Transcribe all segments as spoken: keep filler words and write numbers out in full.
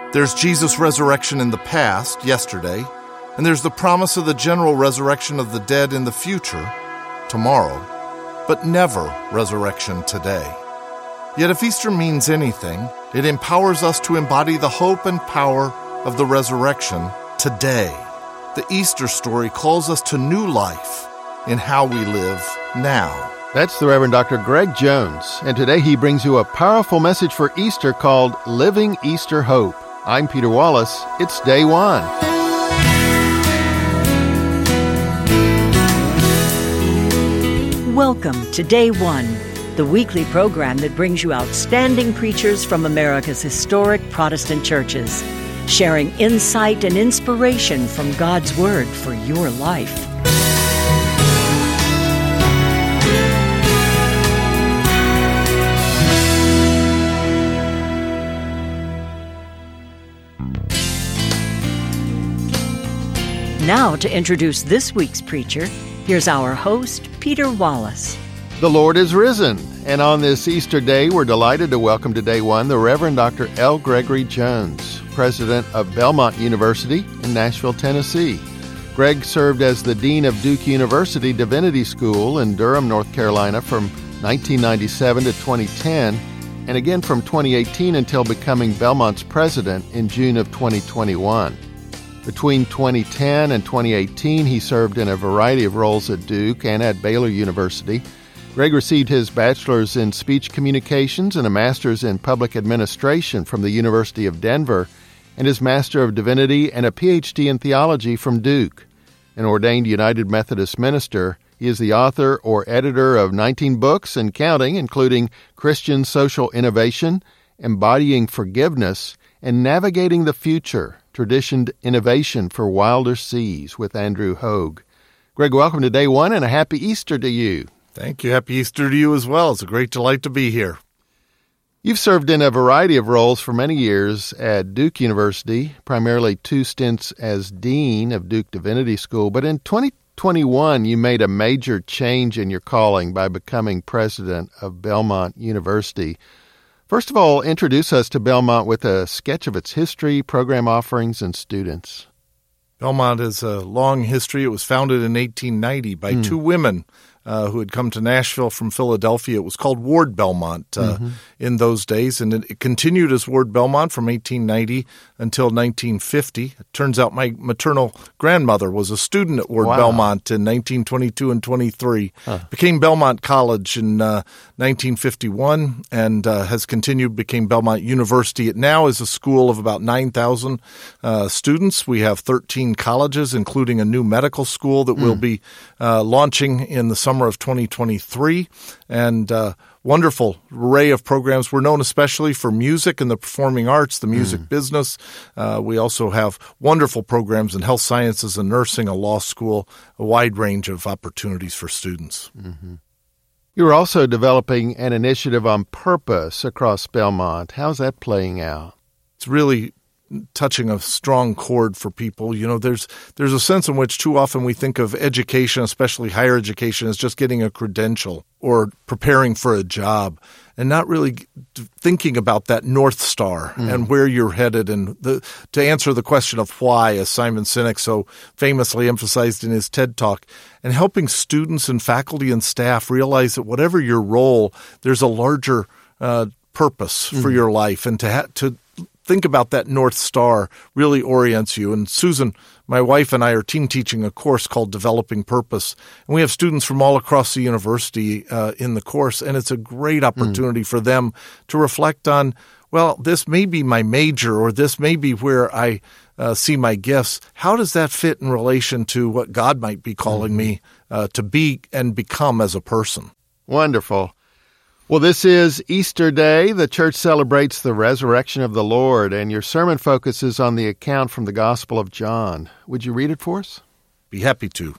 There's Jesus' resurrection in the past, yesterday, and there's the promise of the general resurrection of the dead in the future, tomorrow, but never resurrection today. Yet if Easter means anything, it empowers us to embody the hope and power of the resurrection today. The Easter story calls us to new life in how we live now. That's the Reverend Doctor Greg Jones, and today he brings you a powerful message for Easter called Living Easter Hope. I'm Peter Wallace. It's day one. Welcome to Day One, the weekly program that brings you outstanding preachers from America's historic Protestant churches, sharing insight and inspiration from God's Word for your life. Now, to introduce this week's preacher, here's our host, Peter Wallace. The Lord is risen, and on this Easter day, we're delighted to welcome to Day One the Reverend Doctor L. Gregory Jones, president of Belmont University in Nashville, Tennessee. Greg served as the dean of Duke University Divinity School in Durham, North Carolina from nineteen ninety-seven to twenty ten, and again from twenty eighteen until becoming Belmont's president in June of twenty twenty-one. Between twenty ten and twenty eighteen, he served in a variety of roles at Duke and at Baylor University. Greg received his bachelor's in speech communications and a master's in public administration from the University of Denver, and his master of divinity and a P H D in theology from Duke. An ordained United Methodist minister, he is the author or editor of nineteen books and counting, including Christian Social Innovation, Embodying Forgiveness, and Navigating the Future, Traditioned Innovation for Wilder Seas with Andrew Hogue. Greg, welcome to Day One, and a happy Easter to you. Thank you. Happy Easter to you as well. It's a great delight to be here. You've served in a variety of roles for many years at Duke University, primarily two stints as dean of Duke Divinity School, but in twenty twenty-one you made a major change in your calling by becoming president of Belmont University. First of all, introduce us to Belmont with a sketch of its history, program offerings, and students. Belmont has a long history. It was founded in eighteen ninety by mm. two women uh, who had come to Nashville from Philadelphia. It was called Ward Belmont uh, mm-hmm. in those days, and it, it continued as Ward Belmont from eighteen ninety until nineteen fifty. It turns out my maternal grandmother was a student at Ward wow. Belmont in nineteen twenty-two and twenty-three. Huh. Became Belmont College in uh, nineteen fifty-one and uh, has continued, became Belmont University. It now is a school of about nine thousand uh, students. We have thirteen colleges, including a new medical school that mm. will be uh, launching in the summer of twenty twenty-three, and uh, wonderful array of programs. We're known especially for music and the performing arts, the music mm. business. Uh, we also have wonderful programs in health sciences and nursing, a law school, a wide range of opportunities for students. Mm-hmm. You're also developing an initiative on purpose across Belmont. How's that playing out? It's really touching a strong chord for people. You know, there's there's a sense in which too often we think of education, especially higher education, as just getting a credential or preparing for a job, and not really thinking about that North Star mm. and where you're headed. And the, to answer the question of why, as Simon Sinek so famously emphasized in his TED Talk, and helping students and faculty and staff realize that whatever your role, there's a larger uh, purpose mm. for your life, and to ha- to think about that North Star really orients you. And Susan, my wife, and I are team teaching a course called Developing Purpose. And we have students from all across the university uh, in the course, and it's a great opportunity mm. for them to reflect on, well, this may be my major, or this may be where I uh, see my gifts. How does that fit in relation to what God might be calling mm. me uh, to be and become as a person? Wonderful. Well, this is Easter Day. The church celebrates the resurrection of the Lord, and your sermon focuses on the account from the Gospel of John. Would you read it for us? Be happy to.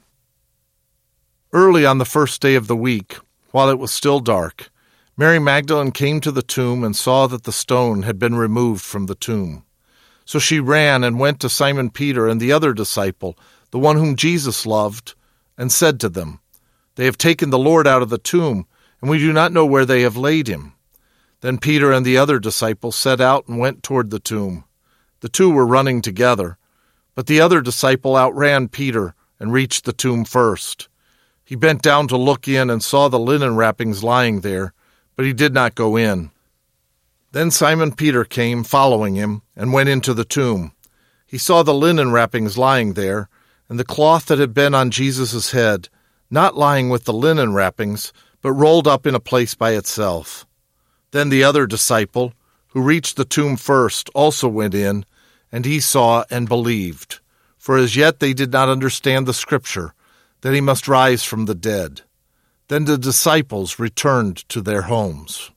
Early on the first day of the week, while it was still dark, Mary Magdalene came to the tomb and saw that the stone had been removed from the tomb. So she ran and went to Simon Peter and the other disciple, the one whom Jesus loved, and said to them, "They have taken the Lord out of the tomb, and we do not know where they have laid him." Then Peter and the other disciple set out and went toward the tomb. The two were running together, but the other disciple outran Peter and reached the tomb first. He bent down to look in and saw the linen wrappings lying there, but he did not go in. Then Simon Peter came, following him, and went into the tomb. He saw the linen wrappings lying there, and the cloth that had been on Jesus' head, not lying with the linen wrappings, but rolled up in a place by itself. Then the other disciple, who reached the tomb first, also went in, and he saw and believed. For as yet they did not understand the Scripture, that he must rise from the dead. Then the disciples returned to their homes.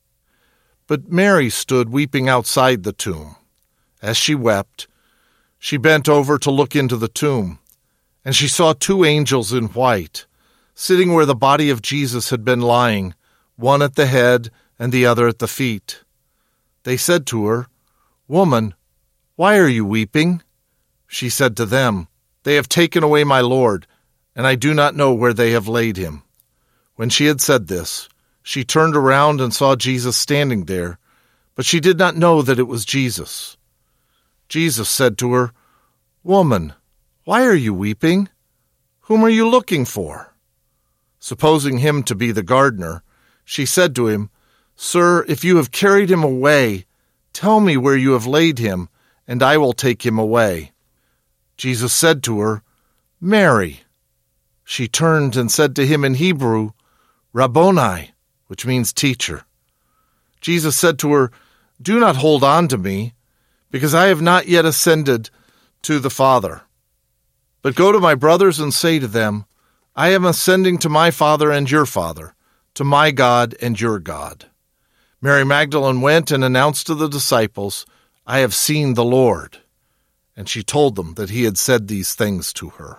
But Mary stood weeping outside the tomb. As she wept, she bent over to look into the tomb, and she saw two angels in white, sitting where the body of Jesus had been lying, one at the head and the other at the feet. They said to her, "Woman, why are you weeping?" She said to them, "They have taken away my Lord, and I do not know where they have laid him." When she had said this, she turned around and saw Jesus standing there, but she did not know that it was Jesus. Jesus said to her, "Woman, why are you weeping? Whom are you looking for?" Supposing him to be the gardener, she said to him, "Sir, if you have carried him away, tell me where you have laid him, and I will take him away." Jesus said to her, "Mary." She turned and said to him in Hebrew, "Rabboni," which means teacher. Jesus said to her, "Do not hold on to me, because I have not yet ascended to the Father. But go to my brothers and say to them, I am ascending to my Father and your Father, to my God and your God." Mary Magdalene went and announced to the disciples, "I have seen the Lord." And she told them that he had said these things to her.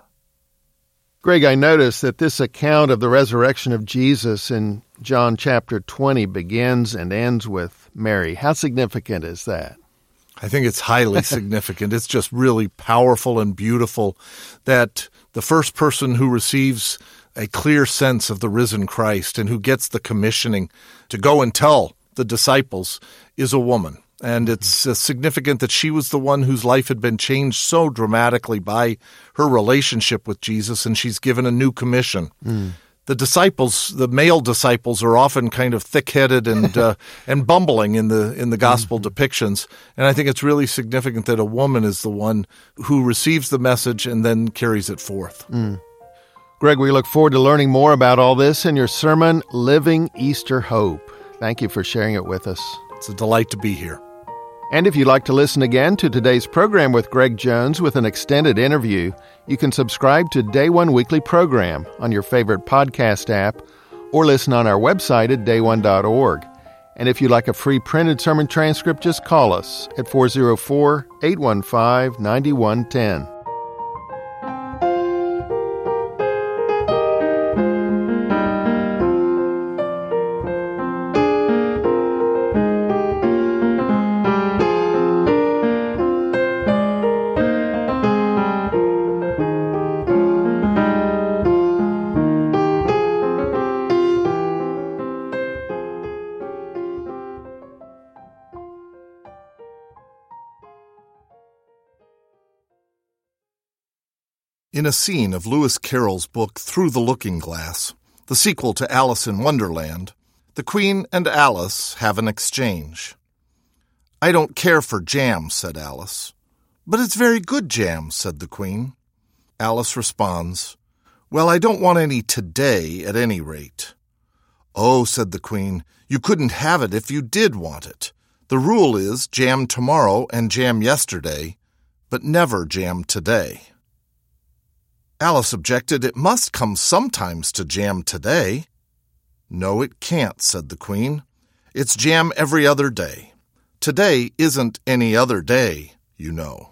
Greg, I noticed that this account of the resurrection of Jesus in John chapter twenty begins and ends with Mary. How significant is that? I think it's highly significant. It's just really powerful and beautiful that the first person who receives a clear sense of the risen Christ and who gets the commissioning to go and tell the disciples is a woman. And it's uh, significant that she was the one whose life had been changed so dramatically by her relationship with Jesus, and she's given a new commission. Mm. The disciples, the male disciples, are often kind of thick-headed and uh, and bumbling in the in the gospel mm-hmm. depictions, and I think it's really significant that a woman is the one who receives the message and then carries it forth. Mm. Greg, we look forward to learning more about all this in your sermon, Living Easter Hope. Thank you for sharing it with us. It's a delight to be here. And if you'd like to listen again to today's program with Greg Jones with an extended interview, you can subscribe to Day One Weekly Program on your favorite podcast app or listen on our website at day one dot org. And if you'd like a free printed sermon transcript, just call us at four oh four, eight one five, nine one one zero. In a scene of Lewis Carroll's book Through the Looking Glass, the sequel to Alice in Wonderland, the Queen and Alice have an exchange. "I don't care for jam," said Alice. "But it's very good jam," said the Queen. Alice responds, "Well, I don't want any today at any rate." "Oh," said the Queen, "you couldn't have it if you did want it. The rule is jam tomorrow and jam yesterday, but never jam today." Alice objected, "It must come sometimes to jam today." "No, it can't," said the Queen. "It's jam every other day. Today isn't any other day, you know."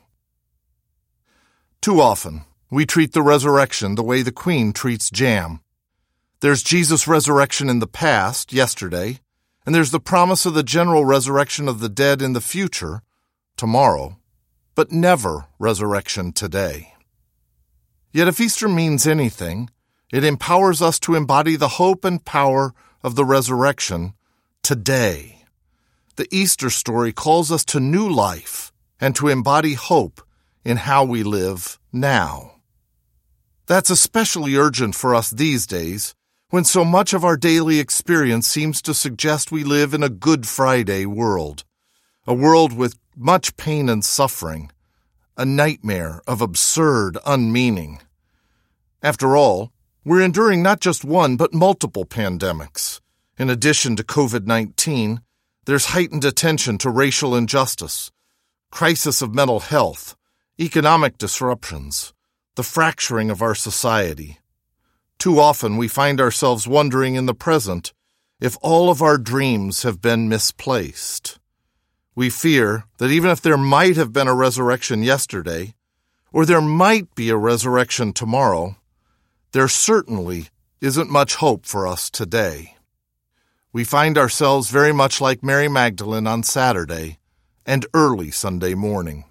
Too often, we treat the resurrection the way the Queen treats jam. There's Jesus' resurrection in the past, yesterday, and there's the promise of the general resurrection of the dead in the future, tomorrow, but never resurrection today. Yet if Easter means anything, it empowers us to embody the hope and power of the resurrection today. The Easter story calls us to new life and to embody hope in how we live now. That's especially urgent for us these days, when so much of our daily experience seems to suggest we live in a Good Friday world, a world with much pain and suffering, a nightmare of absurd unmeaning. After all, we're enduring not just one but multiple pandemics. In addition to covid nineteen, there's heightened attention to racial injustice, crisis of mental health, economic disruptions, the fracturing of our society. Too often we find ourselves wondering in the present if all of our dreams have been misplaced. We fear that even if there might have been a resurrection yesterday, or there might be a resurrection tomorrow, there certainly isn't much hope for us today. We find ourselves very much like Mary Magdalene on Saturday and early Sunday morning.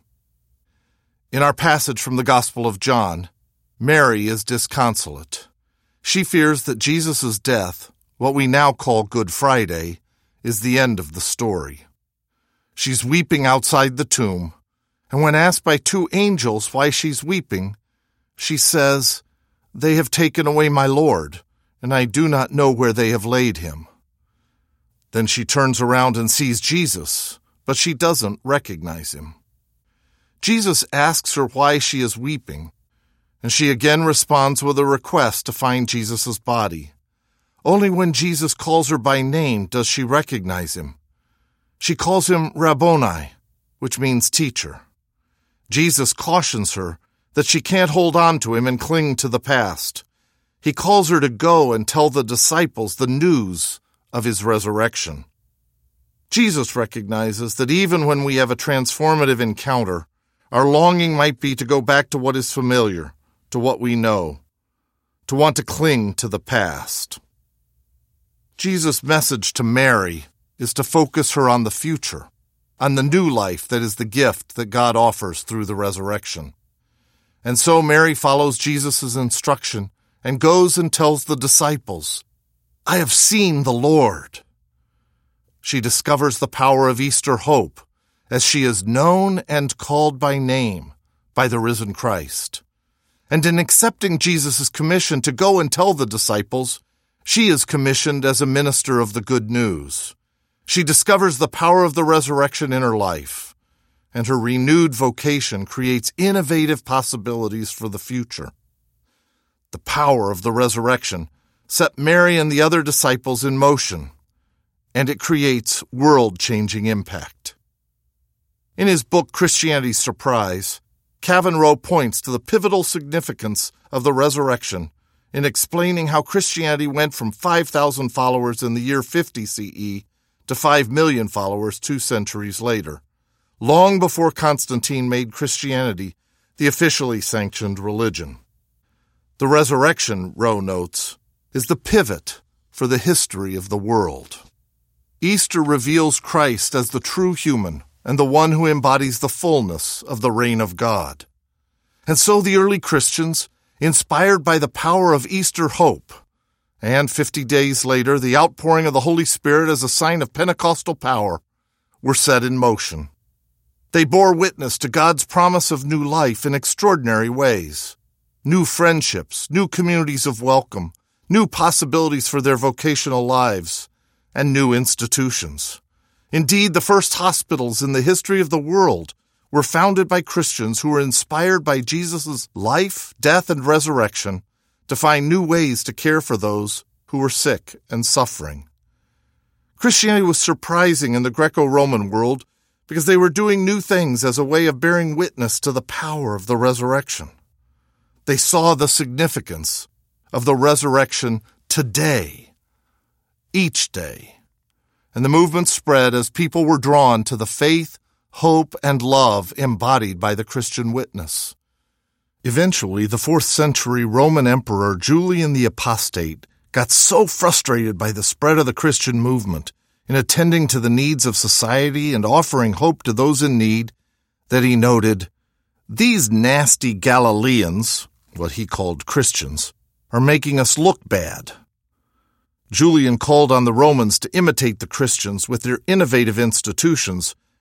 In our passage from the Gospel of John, Mary is disconsolate. She fears that Jesus' death, what we now call Good Friday, is the end of the story. She's weeping outside the tomb, and when asked by two angels why she's weeping, she says, "They have taken away my Lord, and I do not know where they have laid him." Then she turns around and sees Jesus, but she doesn't recognize him. Jesus asks her why she is weeping, and she again responds with a request to find Jesus' body. Only when Jesus calls her by name does she recognize him. She calls him Rabboni, which means teacher. Jesus cautions her that she can't hold on to him and cling to the past. He calls her to go and tell the disciples the news of his resurrection. Jesus recognizes that even when we have a transformative encounter, our longing might be to go back to what is familiar, to what we know, to want to cling to the past. Jesus' message to Mary is to focus her on the future, on the new life that is the gift that God offers through the resurrection. And so Mary follows Jesus' instruction and goes and tells the disciples, "I have seen the Lord." She discovers the power of Easter hope as she is known and called by name by the risen Christ. And in accepting Jesus' commission to go and tell the disciples, she is commissioned as a minister of the good news. She discovers the power of the resurrection in her life, and her renewed vocation creates innovative possibilities for the future. The power of the resurrection set Mary and the other disciples in motion, and it creates world-changing impact. In his book, Christianity's Surprise, Kavin Rowe points to the pivotal significance of the resurrection in explaining how Christianity went from five thousand followers in the year fifty C E to five million followers two centuries later, long before Constantine made Christianity the officially sanctioned religion. The resurrection, Rowe notes, is the pivot for the history of the world. Easter reveals Christ as the true human and the one who embodies the fullness of the reign of God. And so the early Christians, inspired by the power of Easter hope, and fifty days later the outpouring of the Holy Spirit as a sign of Pentecostal power, were set in motion. They bore witness to God's promise of new life in extraordinary ways. New friendships, new communities of welcome, new possibilities for their vocational lives, and new institutions. Indeed, the first hospitals in the history of the world were founded by Christians who were inspired by Jesus' life, death, and resurrection to find new ways to care for those who were sick and suffering. Christianity was surprising in the Greco-Roman world because they were doing new things as a way of bearing witness to the power of the resurrection. They saw the significance of the resurrection today, each day. And the movement spread as people were drawn to the faith, hope, and love embodied by the Christian witness. Eventually, the fourth century Roman Emperor Julian the Apostate got so frustrated by the spread of the Christian movement in attending to the needs of society and offering hope to those in need that he noted, "These nasty Galileans," what he called Christians, "are making us look bad." Julian called on the Romans to imitate the Christians with their innovative institutions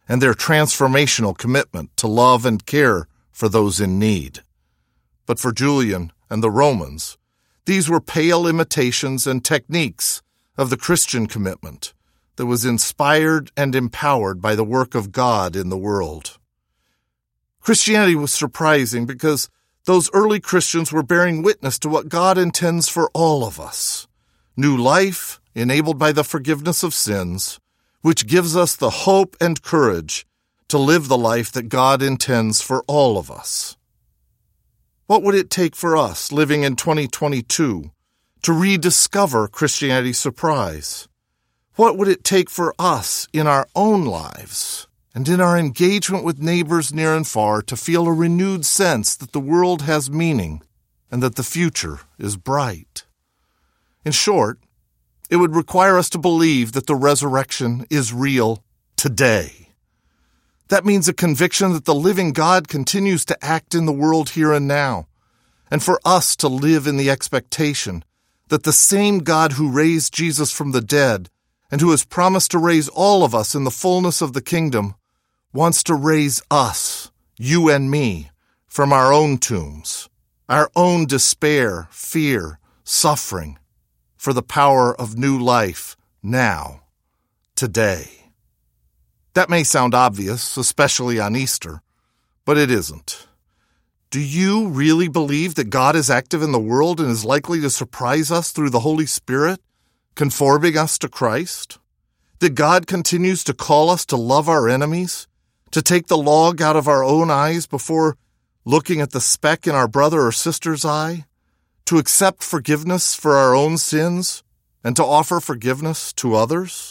and their transformational commitment to love and care for those in need. But for Julian and the Romans, these were pale imitations and techniques of the Christian commitment that was inspired and empowered by the work of God in the world. Christianity was surprising because those early Christians were bearing witness to what God intends for all of us: new life enabled by the forgiveness of sins, which gives us the hope and courage to live the life that God intends for all of us. What would it take for us, living in twenty twenty-two, to rediscover Christianity's surprise? What would it take for us in our own lives and in our engagement with neighbors near and far to feel a renewed sense that the world has meaning and that the future is bright? In short, it would require us to believe that the resurrection is real today. That means a conviction that the living God continues to act in the world here and now, and for us to live in the expectation that the same God who raised Jesus from the dead and who has promised to raise all of us in the fullness of the kingdom wants to raise us, you and me, from our own tombs, our own despair, fear, suffering, for the power of new life now, today. That may sound obvious, especially on Easter, but it isn't. Do you really believe that God is active in the world and is likely to surprise us through the Holy Spirit, conforming us to Christ? That God continues to call us to love our enemies, to take the log out of our own eyes before looking at the speck in our brother or sister's eye, to accept forgiveness for our own sins, and to offer forgiveness to others?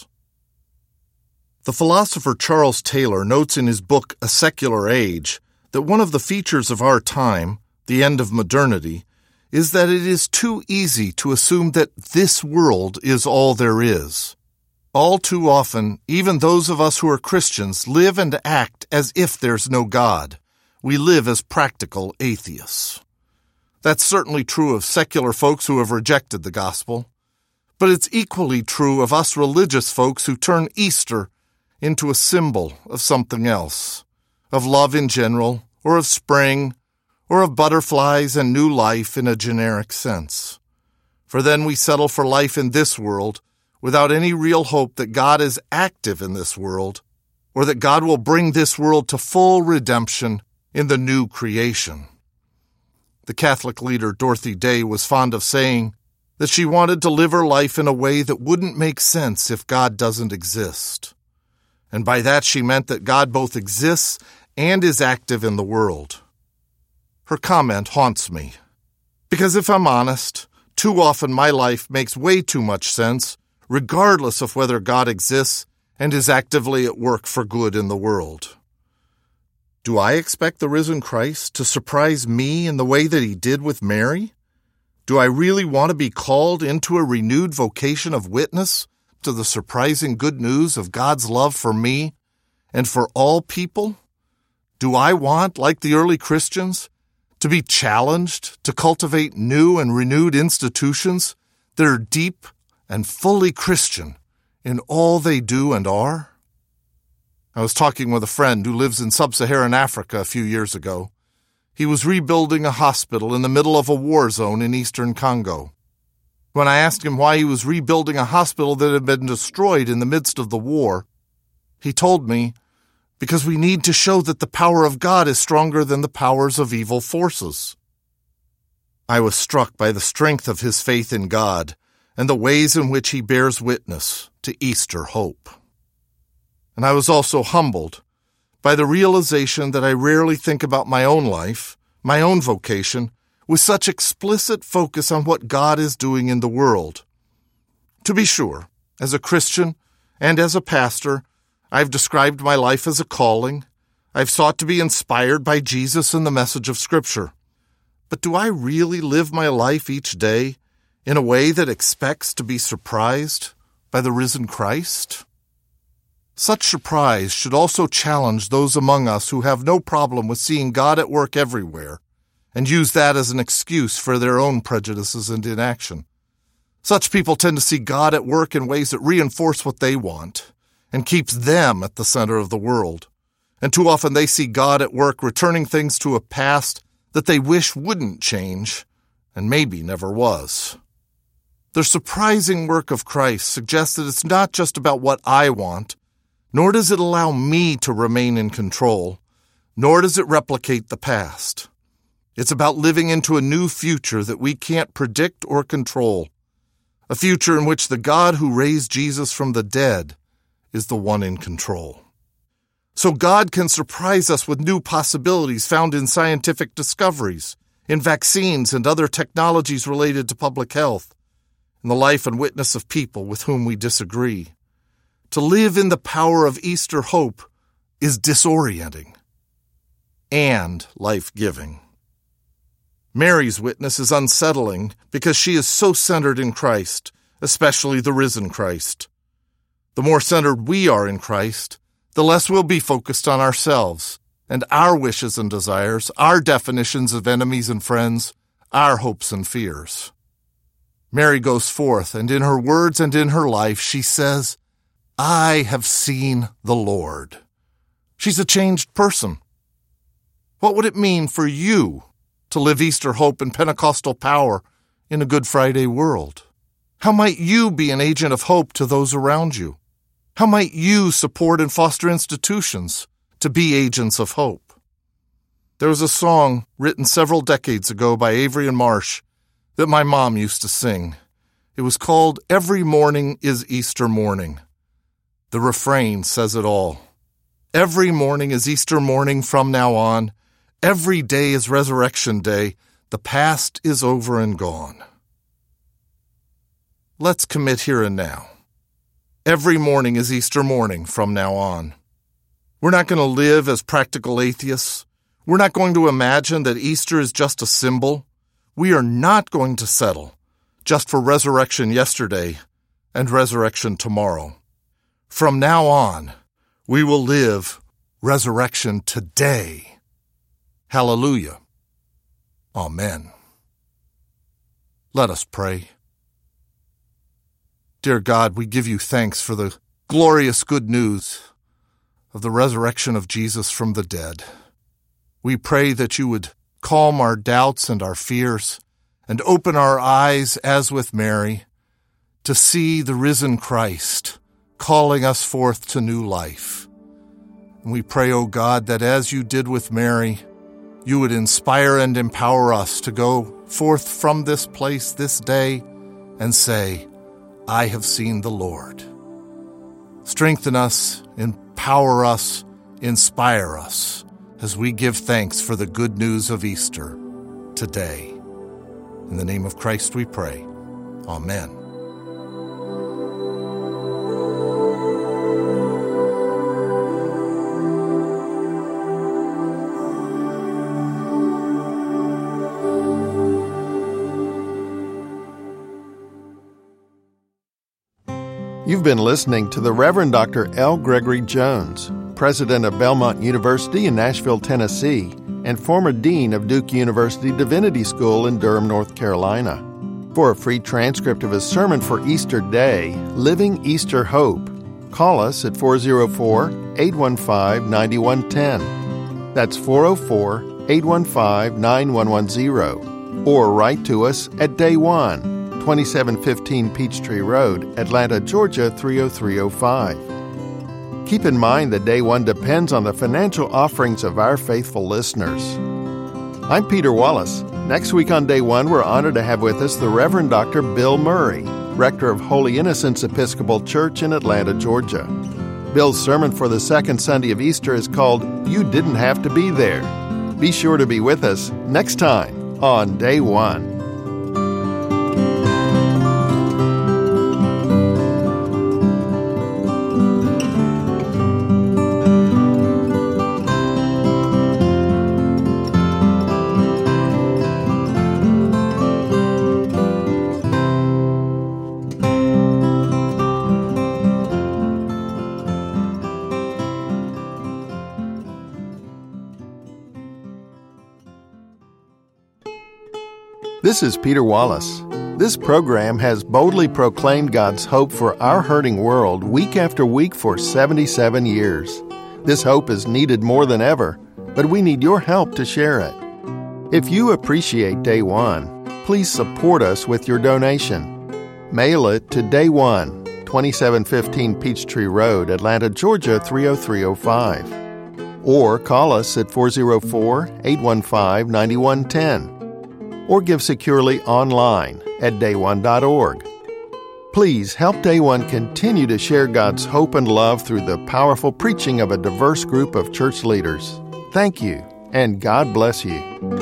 The philosopher Charles Taylor notes in his book A Secular Age that one of the features of our time, the end of modernity, is that it is too easy to assume that this world is all there is. All too often, even those of us who are Christians live and act as if there's no God. We live as practical atheists. That's certainly true of secular folks who have rejected the gospel, but it's equally true of us religious folks who turn Easter into a symbol of something else, of love in general, or of spring, or of butterflies and new life in a generic sense. For then we settle for life in this world without any real hope that God is active in this world, or that God will bring this world to full redemption in the new creation. The Catholic leader Dorothy Day was fond of saying that she wanted to live her life in a way that wouldn't make sense if God doesn't exist. And by that she meant that God both exists and is active in the world. Her comment haunts me, because if I'm honest, too often my life makes way too much sense, regardless of whether God exists and is actively at work for good in the world. Do I expect the risen Christ to surprise me in the way that he did with Mary? Do I really want to be called into a renewed vocation of witness to the surprising good news of God's love for me and for all people? Do I want, like the early Christians, to be challenged to cultivate new and renewed institutions that are deep and fully Christian in all they do and are? I was talking with a friend who lives in sub-Saharan Africa a few years ago. He was rebuilding a hospital in the middle of a war zone in eastern Congo. When I asked him why he was rebuilding a hospital that had been destroyed in the midst of the war, he told me, because we need to show that the power of God is stronger than the powers of evil forces. I was struck by the strength of his faith in God and the ways in which he bears witness to Easter hope. And I was also humbled by the realization that I rarely think about my own life, my own vocation, with such explicit focus on what God is doing in the world. To be sure, as a Christian and as a pastor, I've described my life as a calling. I've sought to be inspired by Jesus and the message of Scripture. But do I really live my life each day in a way that expects to be surprised by the risen Christ? Such surprise should also challenge those among us who have no problem with seeing God at work everywhere and use that as an excuse for their own prejudices and inaction. Such people tend to see God at work in ways that reinforce what they want, and keeps them at the center of the world. And too often they see God at work returning things to a past that they wish wouldn't change, and maybe never was. The surprising work of Christ suggests that it's not just about what I want, nor does it allow me to remain in control, nor does it replicate the past. It's about living into a new future that we can't predict or control, a future in which the God who raised Jesus from the dead is the one in control. So God can surprise us with new possibilities found in scientific discoveries, in vaccines and other technologies related to public health, in the life and witness of people with whom we disagree. To live in the power of Easter hope is disorienting and life-giving. Mary's witness is unsettling because she is so centered in Christ, especially the risen Christ. The more centered we are in Christ, the less we'll be focused on ourselves and our wishes and desires, our definitions of enemies and friends, our hopes and fears. Mary goes forth, and in her words and in her life, she says, I have seen the Lord. She's a changed person. What would it mean for you to live Easter hope and Pentecostal power in a Good Friday world? How might you be an agent of hope to those around you? How might you support and foster institutions to be agents of hope? There was a song written several decades ago by Avery and Marsh that my mom used to sing. It was called Every Morning is Easter Morning. The refrain says it all. Every morning is Easter morning from now on. Every day is Resurrection Day. The past is over and gone. Let's commit here and now. Every morning is Easter morning from now on. We're not going to live as practical atheists. We're not going to imagine that Easter is just a symbol. We are not going to settle just for resurrection yesterday and resurrection tomorrow. From now on, we will live resurrection today. Hallelujah. Amen. Let us pray. Dear God, we give you thanks for the glorious good news of the resurrection of Jesus from the dead. We pray that you would calm our doubts and our fears and open our eyes, as with Mary, to see the risen Christ calling us forth to new life. And we pray, O God, that as you did with Mary, you would inspire and empower us to go forth from this place this day and say, I have seen the Lord. Strengthen us, empower us, inspire us as we give thanks for the good news of Easter today. In the name of Christ we pray. Amen. You've been listening to the Reverend Doctor L. Gregory Jones, president of Belmont University in Nashville, Tennessee, and former dean of Duke University Divinity School in Durham, North Carolina. For a free transcript of his sermon for Easter Day, Living Easter Hope, call us at four oh four, eight one five, nine one one zero. That's four oh four, eight one five, nine one one zero. Or write to us at Day One, twenty-seven fifteen Peachtree Road, Atlanta, Georgia three oh three oh five. Keep in mind that Day One depends on the financial offerings of our faithful listeners. I'm Peter Wallace. Next week on Day One, we're honored to have with us the Reverend Doctor Bill Murray, rector of Holy Innocents Episcopal Church in Atlanta, Georgia. Bill's sermon for the second Sunday of Easter is called You Didn't Have to Be There. Be sure to be with us next time on Day One. This is Peter Wallace. This program has boldly proclaimed God's hope for our hurting world week after week for seventy-seven years. This hope is needed more than ever, but we need your help to share it. If you appreciate Day One, please support us with your donation. Mail it to Day One, twenty-seven fifteen Peachtree Road, Atlanta, Georgia three oh three oh five. Or call us at four oh four, eight one five, nine one one zero. Or give securely online at day one dot org. Please help Day One continue to share God's hope and love through the powerful preaching of a diverse group of church leaders. Thank you, and God bless you.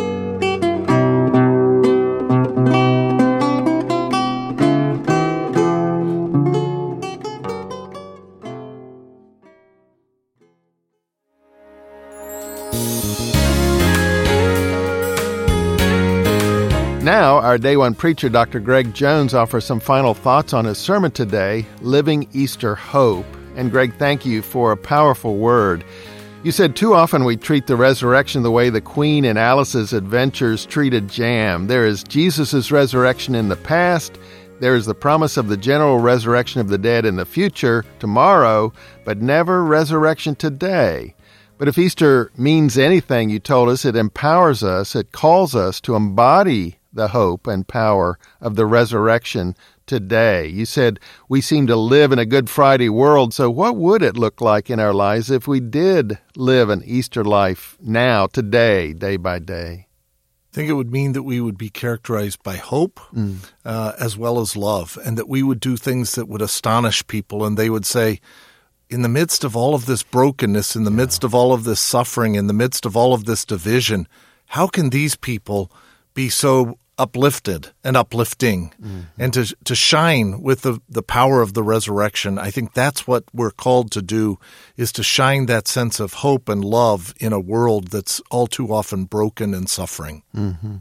Now, our Day One preacher, Doctor Greg Jones, offers some final thoughts on his sermon today, Living Easter Hope. And Greg, thank you for a powerful word. You said too often we treat the resurrection the way the Queen in Alice's Adventures treated jam. There is Jesus' resurrection in the past. There is the promise of the general resurrection of the dead in the future, tomorrow, but never resurrection today. But if Easter means anything, you told us, it empowers us, it calls us to embody the hope and power of the resurrection today. You said we seem to live in a Good Friday world, so what would it look like in our lives if we did live an Easter life now, today, day by day? I think it would mean that we would be characterized by hope mm. uh, as well as love, and that we would do things that would astonish people, and they would say, in the midst of all of this brokenness, in the yeah. midst of all of this suffering, in the midst of all of this division, how can these people be so uplifted and uplifting mm-hmm. and to to shine with the, the power of the resurrection? I think that's what we're called to do, is to shine that sense of hope and love in a world that's all too often broken and suffering. Mm-hmm.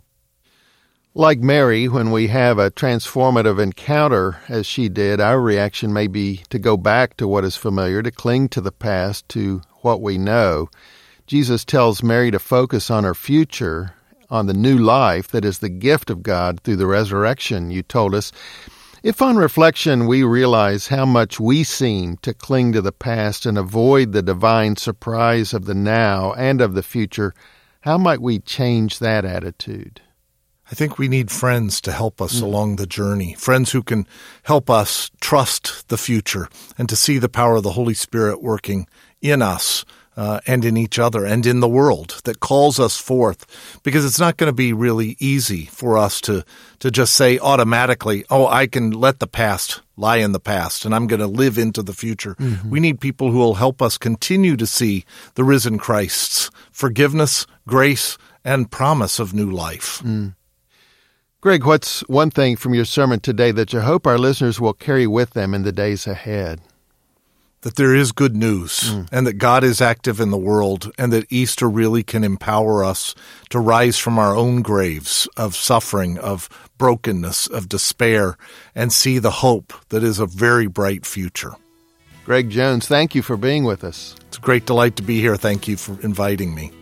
Like Mary, when we have a transformative encounter, as she did, our reaction may be to go back to what is familiar, to cling to the past, to what we know. Jesus tells Mary to focus on her future, on the new life that is the gift of God through the resurrection, you told us. If on reflection we realize how much we seem to cling to the past and avoid the divine surprise of the now and of the future, how might we change that attitude? I think we need friends to help us mm. along the journey, friends who can help us trust the future and to see the power of the Holy Spirit working in us uh, and in each other and in the world, that calls us forth, because it's not going to be really easy for us to, to just say automatically, oh, I can let the past lie in the past and I'm going to live into the future. Mm-hmm. We need people who will help us continue to see the risen Christ's forgiveness, grace, and promise of new life. Mm. Greg, what's one thing from your sermon today that you hope our listeners will carry with them in the days ahead? That there is good news mm. and that God is active in the world, and that Easter really can empower us to rise from our own graves of suffering, of brokenness, of despair, and see the hope that is a very bright future. Greg Jones, thank you for being with us. It's a great delight to be here. Thank you for inviting me.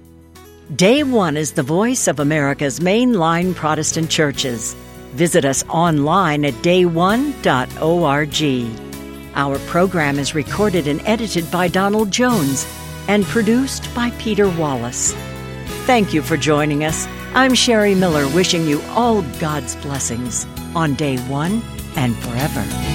Day One is the voice of America's mainline Protestant churches. Visit us online at day one dot org. Our program is recorded and edited by Donald Jones and produced by Peter Wallace. Thank you for joining us. I'm Sherry Miller, wishing you all God's blessings on Day One and forever.